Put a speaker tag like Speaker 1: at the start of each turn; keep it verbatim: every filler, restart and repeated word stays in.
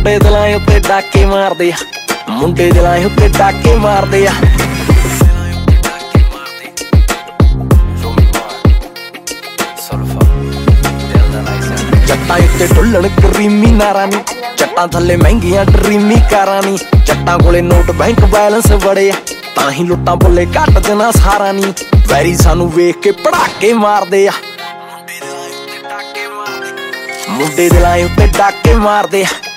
Speaker 1: ਮੁੰਡੇ ਦਿਲਾਂ ਉੱਤੇ ਡਾਕੇ ਮਾਰਦੇ ਆ ਮੁੰਡੇ ਦਿਲਾਂ ਉੱਤੇ ਡਾਕੇ ਮਾਰਦੇ ਆ ਜੱਟਾਂ ਉੱਤੇ ਢੁੱਲਣ ਕਰੀਮੀ ਨਾਰਾਂ ਨੀ ਜੱਟਾਂ ਥੱਲੇ ਮਹਿੰਗੀਆਂ ਡਰੀਮੀ ਕਾਰਾਂ ਨੀ ਜੱਟਾਂ ਕੋਲੇ ਨੋਟ ਬੈਂਕ ਬੈਲੈਂਸ ਬੜੇ ਆ ਤਾਂ ਹੀ ਲੁੱਟਾਂ ਬੁੱਲੇ ਘੱਟ ਦੇਣਾ ਸਾਰਾ ਨੀ ਵੈਰੀ ਸਾਨੂੰ ਵੇਖ ਕੇ ਪੜਾਕੇ ਮਾਰਦੇ ਆ ਮੁੰਡੇ ਦਿਲਾਂ ਉੱਤੇ ਡਾਕੇ ਮਾਰਦੇ ਆ